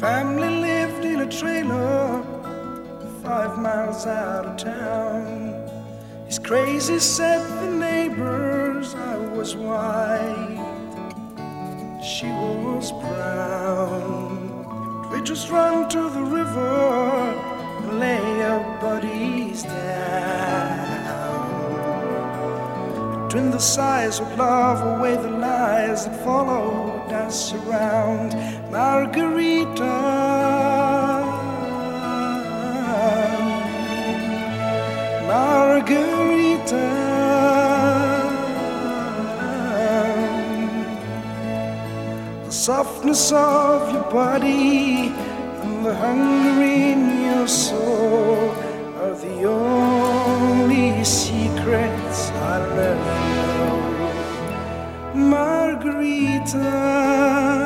Family lived in a trailer 5 miles out of town. He's crazy, said the neighbors. I was white, she was brown. We just run to the river and lay our bodies down. Between the sighs of love, away the lies that followed us around. Margarita, the softness of your body and the hunger in your soul are the only secrets I'll ever know. Margarita.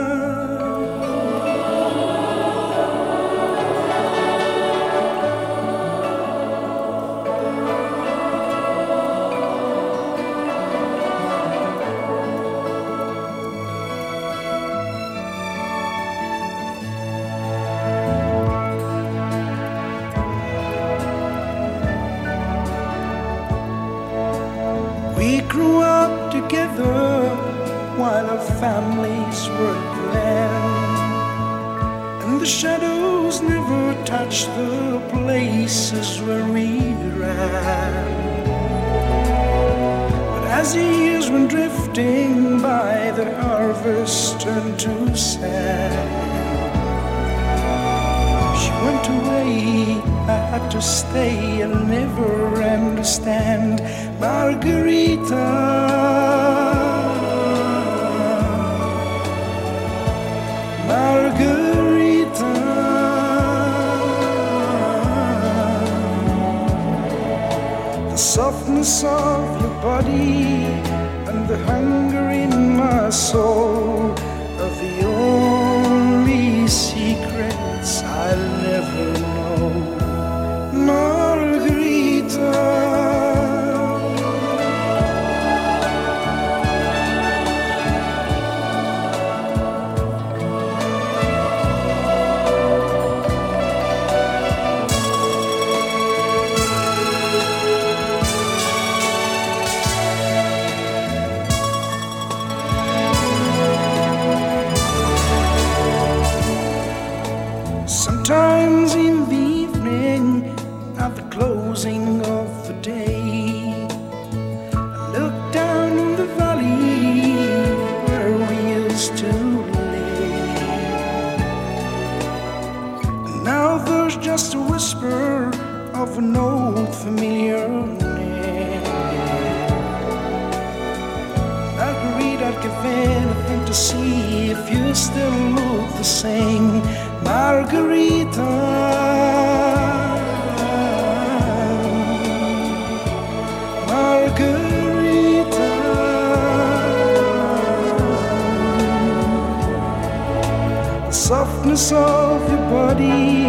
We grew up together while our families were planned, and the shadows never touched the places where we ran. But as the years went drifting by, the harvest turned to sand. She went away, I had to stay, I'll never understand. Margarita, Margarita, the softness of your body and the hunger in my soul are the only secrets I'll never know. Margarita. Sometimes in the evening, at the closing of the day, I look down on the valley where we used to lay. And now there's just a whisper of an old familiar name. Margarita, I'd give anything to see if you still look the same. Margarita, Margarita, the softness of your body